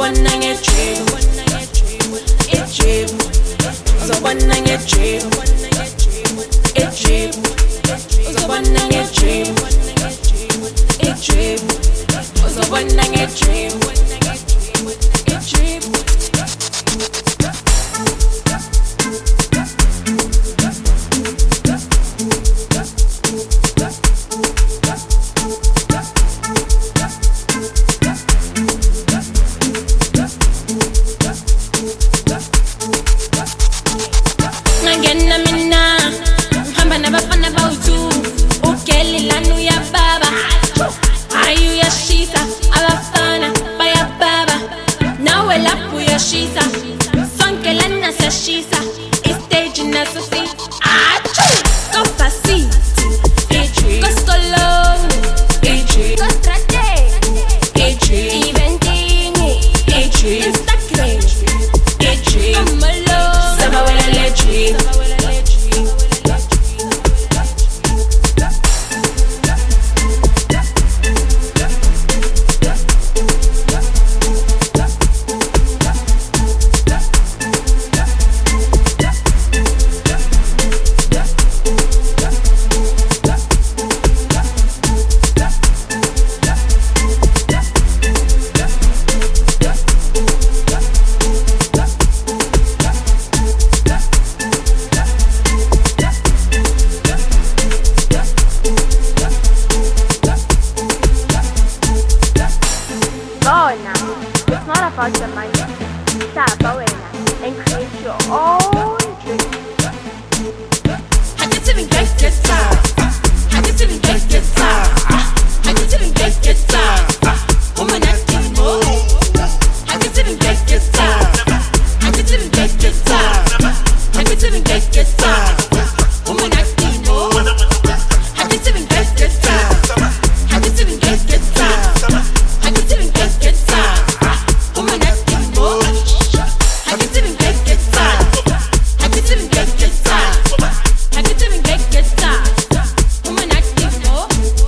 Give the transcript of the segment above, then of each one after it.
uzobona ngedream, idream, uzobona ngedream, idream, uzobona ngedream, idream, uzobona ngedream, idream. Ngena mina ngihamba nabafana bawuthu ugeli lanu ya baba ayu yashisa abafana bayababa nawe lapho yashisa sonke lana siyashisa istage nasusi achu kofasi edri koskolong edri kostrate edri eventing edri Instagram edri amalo sabawela edri. Bona, it's not about the money. Sabawena and create your own dream. I get even get I get even get I get even get woman acting more. I get even get I get even get I get even get woman acting more. I get even get I get even get I get even get woman acting more. I get even get I get even get I get even get woman acting more.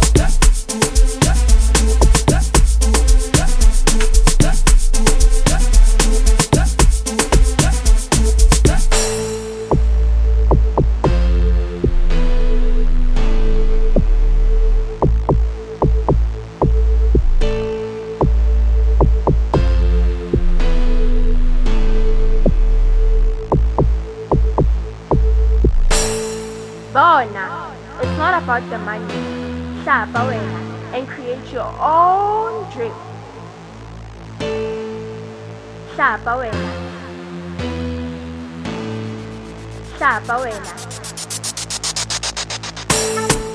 Bona, it's not about the money. Sabawena and create your own dream. Sabawena. Sabawena.